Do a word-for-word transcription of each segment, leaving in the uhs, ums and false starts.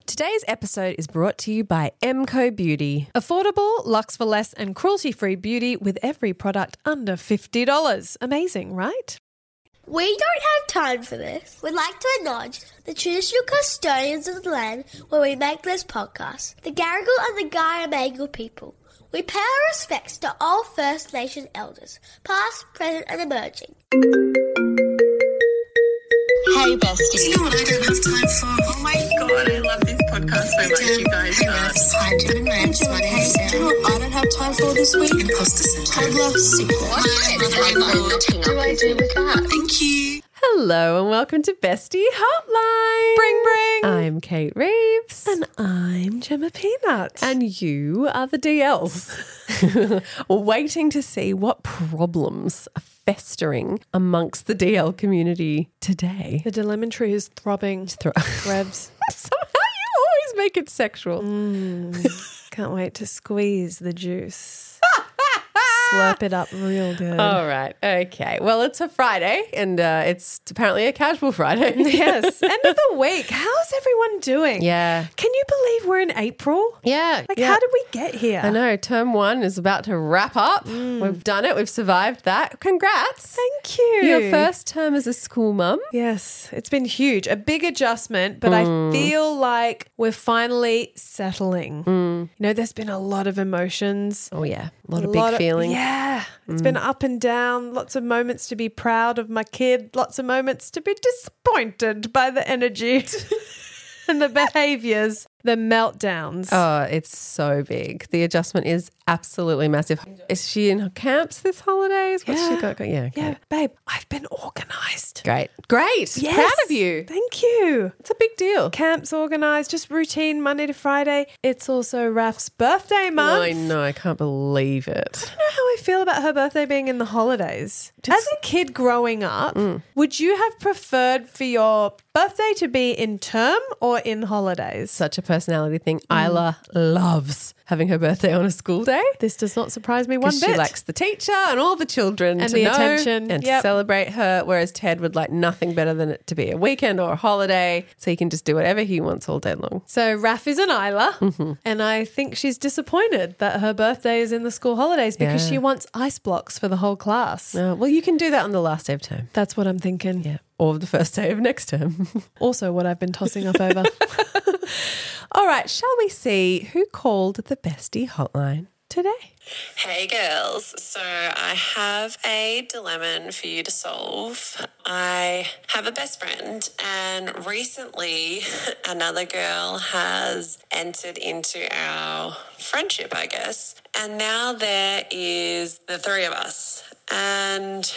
Today's episode is brought to you by M Co Beauty. Affordable, luxe for less and cruelty-free beauty with every product under fifty dollars. Amazing, right? We don't have time for this. We'd like to acknowledge the traditional custodians of the land where we make this podcast, the Garigal and the Guyamagal people. We pay our respects to all First Nation elders, past, present and emerging. Hey, bestie. You know what I don't have time for? Oh my God, I love this podcast so much. You guys Hey, are... Revs. Hi, Jen and Revs. My name's Do you know what I don't have time for this week? Imposter syndrome. Toddler sickness. What? Do I do with that? Thank you. Hello and welcome to Bestie Hotline. Bring, bring. I'm Kate Reeves. And I'm Gemma Peanut. And you are the D Ls. Waiting to see what problems are festering amongst the D L community today. The lemon tree is throbbing. Thro- Revs. Somehow you always make it sexual. Mm, can't wait to squeeze the juice. Slurp it up real good. All right. Okay. Well, it's a Friday and uh, it's apparently a casual Friday. Yes. End of the week. How's everyone doing? Yeah. Can you believe we're in April? Yeah. Like, yeah. how did we get here? I know. Term one is about to wrap up. We've done it. We've survived that. Congrats. Thank you. Your first term as a school mum. Yes. It's been huge. A big adjustment, but I feel like we're finally settling. You know, there's been a lot of emotions. Oh, yeah. A lot A of big lot feelings. Yeah. It's been up and down. Lots of moments to be proud of my kid. Lots of moments to be disappointed by the energy and the behaviours, the meltdowns. Oh, it's so big. The adjustment is absolutely massive. Is she in camps this holidays? What's Yeah. she got? Yeah. Okay. Yeah, babe, I've been organised. Great. Great. Yes. Proud of you. Thank you. It's a big deal. Camps organised, just routine Monday to Friday. It's also Raf's birthday month. I know. I can't believe it. I don't know how I feel about her birthday being in the holidays. As a kid growing up, would you have preferred for your birthday to be in term or in holidays? Such a personality thing. Isla loves having her birthday on a school day. This does not surprise me one Because bit. she likes the teacher and all the children And to the know attention. and Yep. to celebrate her, whereas Ted would like nothing better than it to be a weekend or a holiday so he can just do whatever he wants all day long. So Raf is an Isla, and I think she's disappointed that her birthday is in the school holidays because Yeah. she wants ice blocks for the whole class. Uh, well, you can do that on the last day of term. That's what I'm thinking. Yeah. Or the first day of next term. Also what I've been tossing up over. All right, shall we see who called the Bestie Hotline today? Hey girls, so I have a dilemma for you to solve. I have a best friend and recently another girl has entered into our friendship, I guess. And now there is the three of us. And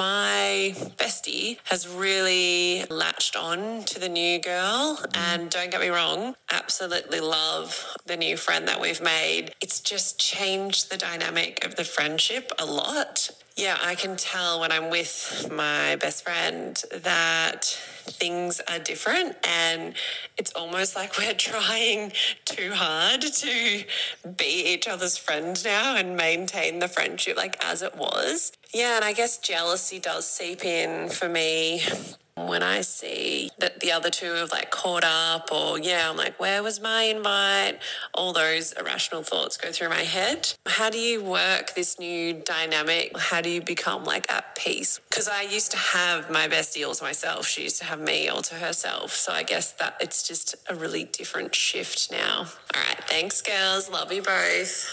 my bestie has really latched on to the new girl. And don't get me wrong, absolutely love the new friend that we've made. It's just changed the dynamic of the friendship a lot. Yeah, I can tell when I'm with my best friend that things are different and it's almost like we're trying too hard to be each other's friend now and maintain the friendship like as it was. Yeah, and I guess jealousy does seep in for me when I see that the other two have like caught up or, yeah, I'm like, where was my invite? All those irrational thoughts go through my head. How do you work this new dynamic? How do you become like at peace? Because I used to have my bestie all to myself. She used to have me all to herself. So I guess that it's just a really different shift now. All right. Thanks, girls. Love you both.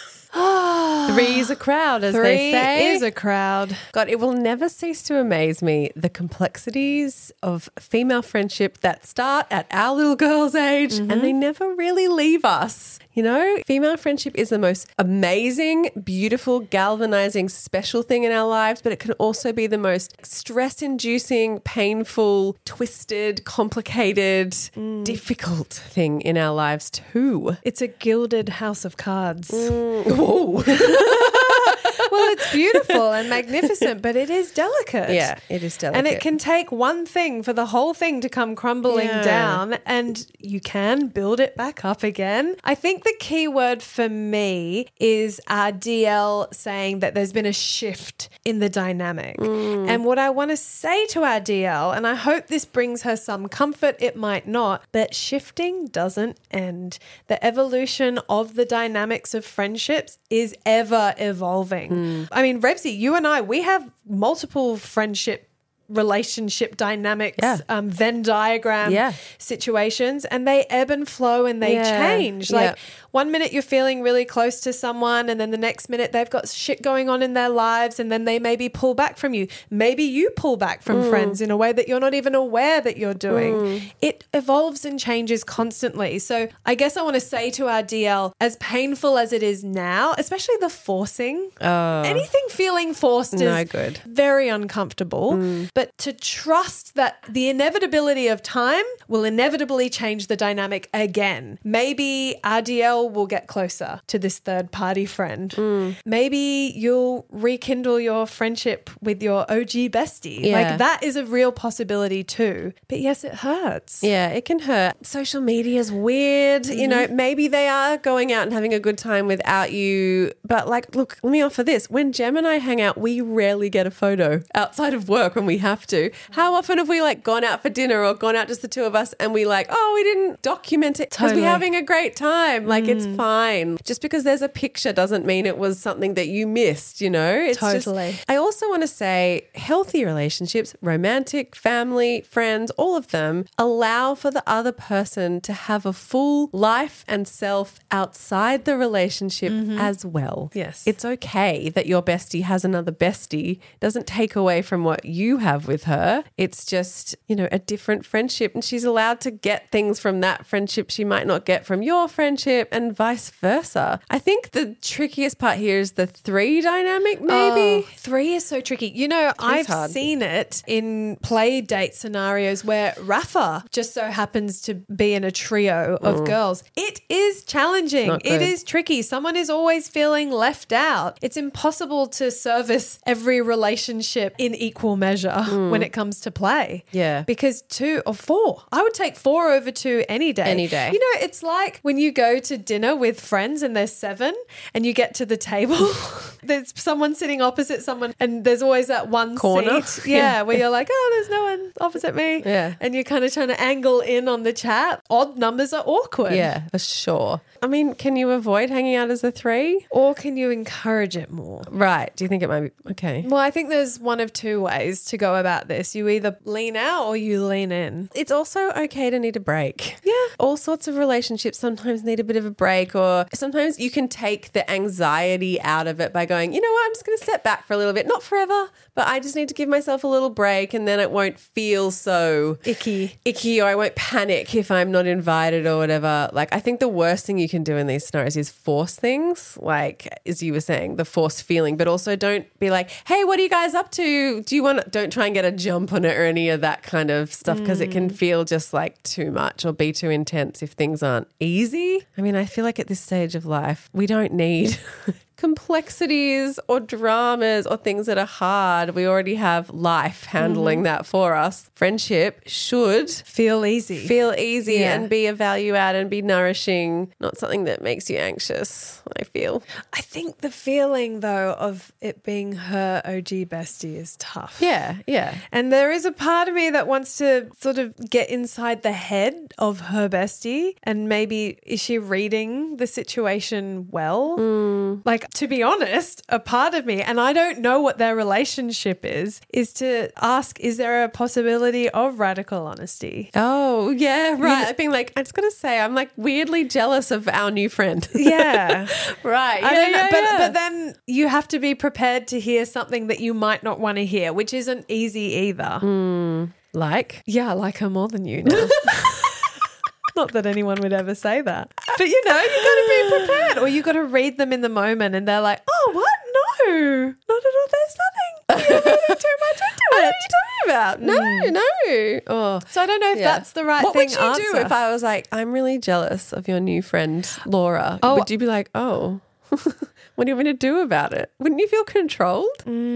Three is a crowd, as Three they say. is a crowd. God, it will never cease to amaze me the complexities of female friendship that start at our little girl's age and they never really leave us. You know, female friendship is the most amazing, beautiful, galvanizing, special thing in our lives, but it can also be the most stress-inducing, painful, twisted, complicated, difficult thing in our lives too. It's a gilded house of cards. Whoa. Well, it's beautiful and magnificent, but it is delicate. Yeah, it is delicate. And it can take one thing for the whole thing to come crumbling Yeah. down, and you can build it back up again. I think the key word for me is uh, D L saying that there's been a shift in the dynamic. Mm. And what I want to say to our D L, and I hope this brings her some comfort, it might not, but shifting doesn't end. The evolution of the dynamics of friendships is ever evolving. Mm. I mean, Revsy, you and I, we have multiple friendship relationship dynamics, yeah. um, Venn diagram yeah. situations, and they ebb and flow and they yeah. change. Like yeah. one minute you're feeling really close to someone and then the next minute they've got shit going on in their lives and then they maybe pull back from you. Maybe you pull back from mm. friends in a way that you're not even aware that you're doing. Mm. It evolves and changes constantly. So I guess I want to say to our D L, as painful as it is now, especially the forcing, oh. anything feeling forced no is good. very uncomfortable. Mm. But to trust that the inevitability of time will inevitably change the dynamic again. Maybe R D L will get closer to this third party friend. Mm. Maybe you'll rekindle your friendship with your O G bestie. Yeah. Like that is a real possibility too. But yes, it hurts. Yeah, it can hurt. Social media is weird. Mm-hmm. You know, maybe they are going out and having a good time without you. But like, look, let me offer this. When Jem and I hang out, we rarely get a photo outside of work when we have to. How often have we like gone out for dinner or gone out just the two of us and we like, oh, we didn't document it because Totally. we're having a great time. Like Mm. it's fine. Just because there's a picture doesn't mean it was something that you missed, you know? It's Totally. Just, I also want to say healthy relationships, romantic, family, friends, all of them allow for the other person to have a full life and self outside the relationship Mm-hmm. as well. Yes. It's okay that your bestie has another bestie. Doesn't take away from what you have with her. It's just, you know, a different friendship and she's allowed to get things from that friendship she might not get from your friendship and vice versa. I think the trickiest part here is the three dynamic maybe. Oh, three is so tricky. You know, I've hard. seen it in play date scenarios where Rafa just so happens to be in a trio of girls. It is challenging. Not It good. is tricky. Someone is always feeling left out. It's impossible to service every relationship in equal measure when it comes to play. Yeah. Because two or four, I would take four over two any day. Any day. You know, it's like when you go to dinner with friends and there's seven and you get to the table, there's someone sitting opposite someone and there's always that one Corner. seat. Yeah, Yeah. where you're like, oh, there's no one opposite me. Yeah. And you're kind of trying to angle in on the chat. Odd numbers are awkward. Yeah, for sure. I mean, can you avoid hanging out as a three? Or can you encourage it more? Right. Do you think it might be okay? Well, I think there's one of two ways to go about this. You either lean out or you lean in. It's also okay to need a break. Yeah. All sorts of relationships sometimes need a bit of a break, or sometimes you can take the anxiety out of it by going, you know what, I'm just going to step back for a little bit. Not forever, but I just need to give myself a little break and then it won't feel so Icky. icky or I won't panic if I'm not invited or whatever. Like, I think the worst thing you can do in these scenarios is force things, like as you were saying, the forced feeling, but also don't be like, hey, what are you guys up to? Do you want, don't try and get a jump on it or any of that kind of stuff because it can feel just like too much or be too intense if things aren't easy. I mean, I feel like at this stage of life, we don't need complexities or dramas or things that are hard. We already have life handling mm-hmm. that for us. Friendship should Feel easy. feel easy Yeah. and be a value add and be nourishing, not something that makes you anxious, I feel. I think the feeling, though, of it being her O G bestie is tough. Yeah, yeah. And there is a part of me that wants to sort of get inside the head of her bestie and maybe is she reading the situation well? Mm. Like, to be honest, a part of me, and I don't know what their relationship is, is to ask, is there a possibility of radical honesty? Oh, yeah, right. I've been like, I just got to say, I'm like weirdly jealous of our new friend. Yeah. Right. I Yeah, don't know, yeah, but, yeah. but then you have to be prepared to hear something that you might not want to hear, which isn't easy either. Like? Yeah, I like her more than you now. Not that anyone would ever say that. But, you know, you got to be prepared or you got to read them in the moment and they're like, oh, what? No, not at all. There's nothing. You're reading too much into What are it. you talking about? No, no. Oh. So I don't know if Yeah. that's the right what thing would you answer. do if I was like, I'm really jealous of your new friend, Laura? Oh. Would you be like, oh, What do you want me to do about it? Wouldn't you feel controlled?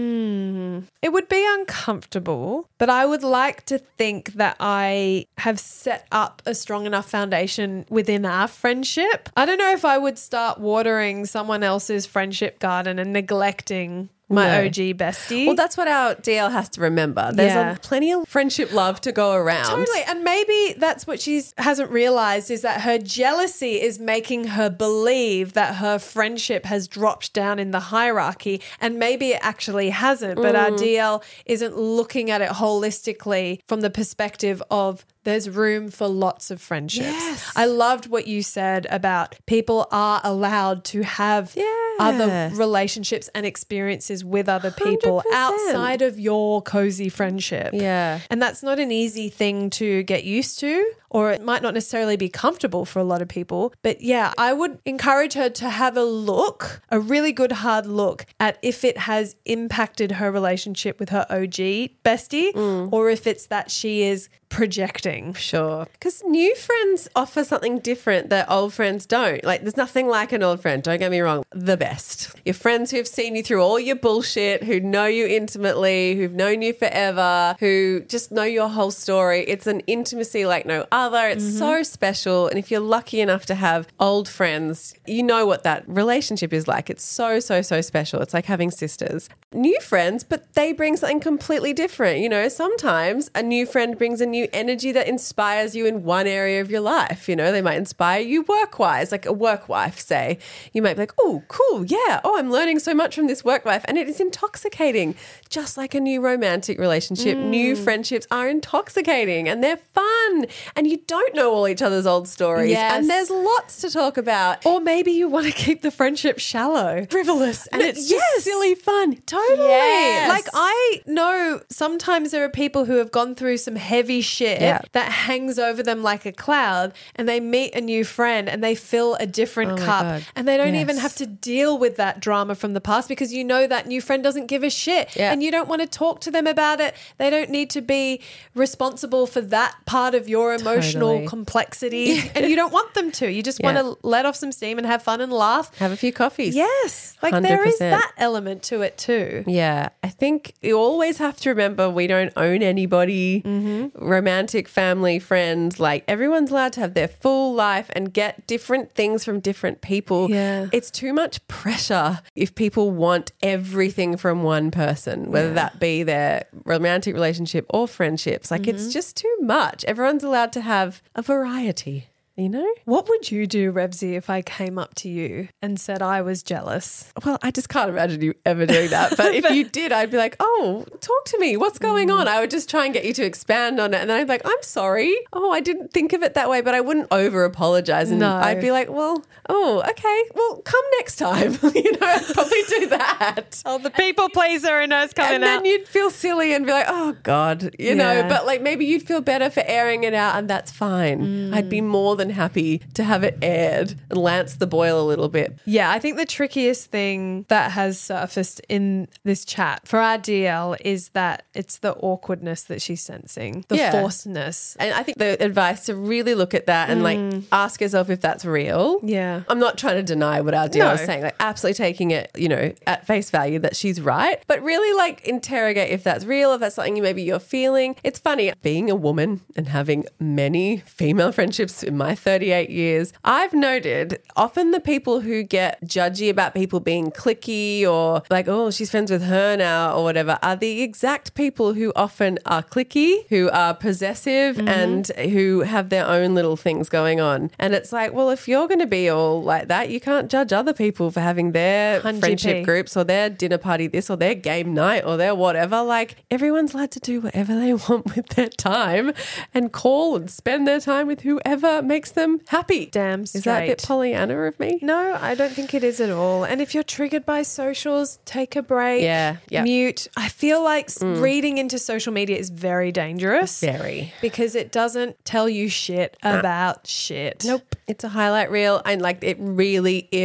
Mm. It would be uncomfortable, but I would like to think that I have set up a strong enough foundation within our friendship. I don't know if I would start watering someone else's friendship garden and neglecting my No. O G bestie. Well, that's what our D L has to remember. There's Yeah. a, plenty of friendship love to go around. Totally. And maybe that's what she hasn't realized is that her jealousy is making her believe that her friendship has dropped down in the hierarchy. And maybe it actually hasn't. But our D L isn't looking at it holistically from the perspective of there's room for lots of friendships. Yes. I loved what you said about people are allowed to have Yeah. other relationships and experiences with other people one hundred percent. outside of your cozy friendship. Yeah. And that's not an easy thing to get used to, or it might not necessarily be comfortable for a lot of people. But yeah, I would encourage her to have a look, a really good hard look at if it has impacted her relationship with her O G bestie or if it's that she is projecting. Sure. Because new friends offer something different that old friends don't. Like, there's nothing like an old friend. Don't get me wrong. The best. Your friends who've seen you through all your bullshit, who know you intimately, who've known you forever, who just know your whole story. It's an intimacy like no other. It's Mm-hmm. so special. And if you're lucky enough to have old friends, you know what that relationship is like. It's so, so, so special. It's like having sisters. New friends, but they bring something completely different. You know, sometimes a new friend brings a new energy that inspires you in one area of your life. You know, they might inspire you work-wise, like a work wife, say. You might be like, oh, cool, yeah. Oh, I'm learning so much from this work wife. And it is intoxicating, just like a new romantic relationship. New friendships are intoxicating and they're fun. And you don't know all each other's old stories. Yes. And there's lots to talk about. Or maybe you want to keep the friendship shallow. Frivolous. And it's just Yes. silly fun. Totally. Yes. Like I know sometimes there are people who have gone through some heavy shit Yeah. that hangs over them like a cloud and they meet a new friend and they fill a different Oh my cup God. and they don't Yes. even have to deal with that drama from the past because you know that new friend doesn't give a shit Yeah. and you don't want to talk to them about it. They don't need to be responsible for that part of your emotional Totally. complexities and you don't want them to. You just Yeah. want to let off some steam and have fun and laugh. Have a few coffees. Yes. Like there is one hundred percent. that element to it too. Yeah, I think you always have to remember we don't own anybody, romantic, family, friends. Like everyone's allowed to have their full life and get different things from different people. Yeah. It's too much pressure if people want everything from one person, whether that be their romantic relationship or friendships. Like it's just too much. Everyone's allowed to have a variety. You know? What would you do, Revsy, if I came up to you and said I was jealous? Well, I just can't imagine you ever doing that. But if you did, I'd be like, oh, talk to me. What's going on? I would just try and get you to expand on it. And then I'd be like, I'm sorry. Oh, I didn't think of it that way. But I wouldn't over apologize. And No. I'd be like, well, oh, okay. Well, come next time. you know, I'd probably do that. Oh, the people pleaser and us coming And then you'd feel silly and be like, oh, God, you know, Yeah. but like maybe you'd feel better for airing it out and that's fine. I'd be more than happy to have it aired and lance the boil a little bit. Yeah, I think the trickiest thing that has surfaced in this chat for our D L is that it's the awkwardness that she's sensing, the Yeah. forcedness. And I think the advice to really look at that and like ask yourself if that's real. Yeah. I'm not trying to deny what our D L No. is saying, like absolutely taking it, you know, at face value that she's right, but really like interrogate if that's real, if that's something you maybe you're feeling. It's funny being a woman and having many female friendships in my thirty-eight years. I've noted often the people who get judgy about people being cliquey or like, oh, she's friends with her now or whatever are the exact people who often are cliquey, who are possessive and who have their own little things going on. And it's like, well, if you're going to be all like that, you can't judge other people for having their one hundred friendship p. groups or their dinner party this or their game night or their whatever. Like everyone's allowed to do whatever they want with their time and call and spend their time with whoever makes them happy. Damn Is that a bit straight. Pollyanna of me? No, I don't think it is at all. And if you're triggered by socials, take a break. Yeah, yeah. Mute. I feel like s reading into social media is very dangerous. Very. Because it doesn't tell you shit about shit. Nope. It's a highlight reel and like it really is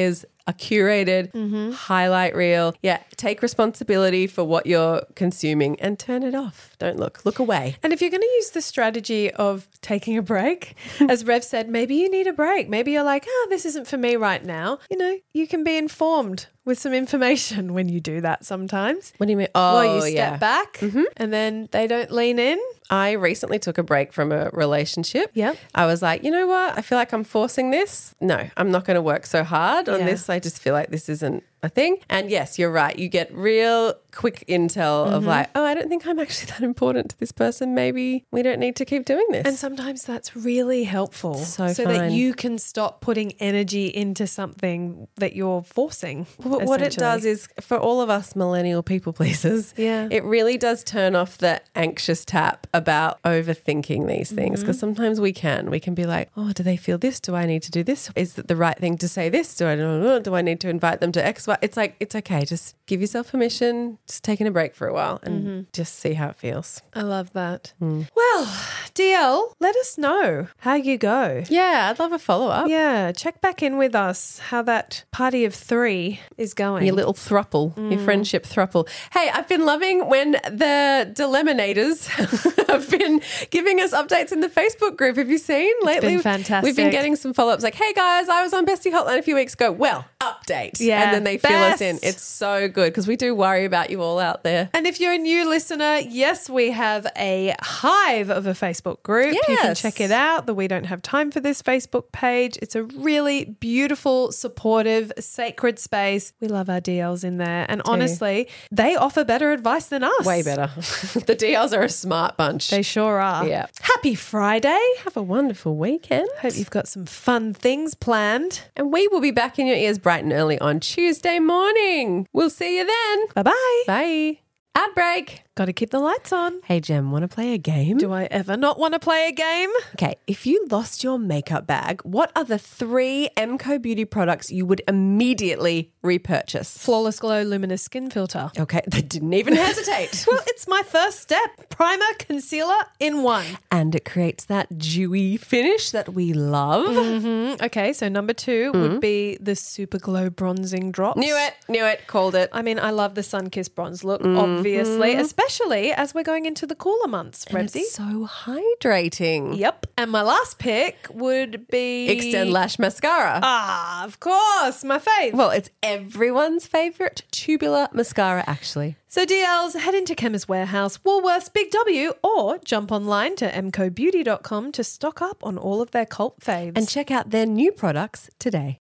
a curated Mm-hmm. highlight reel. Yeah, take responsibility for what you're consuming and turn it off. Don't look. Look away. And if you're going to use the strategy of taking a break, as Rev said, maybe you need a break. Maybe you're like, ah, this isn't for me right now. You know, you can be informed with some information when you do that sometimes. What do you mean? Oh, well, you step yeah. back and then they don't lean in. I recently took a break from a relationship. Yep. I was like, you know what? I feel like I'm forcing this. No, I'm not going to work so hard on Yeah. this. I just feel like this isn't a thing. And yes, you're right. You get real quick intel of like, oh, I don't think I'm actually that important to this person. Maybe we don't need to keep doing this. And sometimes that's really helpful So so that fine. you can stop putting energy into something that you're forcing. But what it does essentially. is for all of us millennial people pleasers, Yeah. it really does turn off the anxious tap about overthinking these things because sometimes we can. We can be like, oh, do they feel this? Do I need to do this? Is it the right thing to say this? Do I do I need to invite them to X, Y? It's like, it's okay. Just give yourself permission, just taking a break for a while and just see how it feels. I love that. Well, D L, let us know how you go. Yeah, I'd love a follow up. Yeah, check back in with us how that party of three is going. Your little thruple, your friendship thruple. Hey, I've been loving when the Dileminators have been giving us updates in the Facebook group. Have you seen lately? been fantastic. We've been getting some follow ups like, hey guys, I was on Bestie Hotline a few weeks ago. Well, update. Yeah, And then they fill us best. in. It's so good because we do worry about you all out there. And if you're a new listener, yes, we have a hive of a Facebook group. You can Yes. check it out, the We Don't Have Time for This Facebook page. It's a really beautiful, supportive, sacred space. We love our D Ls in there. And honestly, they offer better advice than us. Way better. The D Ls are a smart bunch. They sure are. Yeah. Happy Friday. Have a wonderful weekend. Hope you've got some fun things planned. And we will be back in your ears bright and early on Tuesday morning. We'll see you then. Bye-bye. Bye. Ad break. Got to keep the lights on. Hey, Jem, want to play a game? Do I ever not want to play a game? Okay, if you lost your makeup bag, what are the three Emco Beauty products you would immediately repurchase? Flawless Glow Luminous Skin Filter. Okay, they didn't even hesitate. Well, it's my first step. Primer, concealer in one. And it creates that dewy finish that we love. Mm, Okay, so number two would be the Super Glow Bronzing Drops. Knew it, knew it, called it. I mean, I love the Sunkissed Bronze look, obviously, especially as we're going into the cooler months, And Rebsy. it's so hydrating. Yep. And my last pick would be... Extend Lash Mascara. Ah, of course, my fave. Well, it's everyone's favourite tubular mascara, actually. So D Ls, head into Chemist Warehouse, Woolworths, Big W, or jump online to m co beauty dot com to stock up on all of their cult faves. And check out their new products today.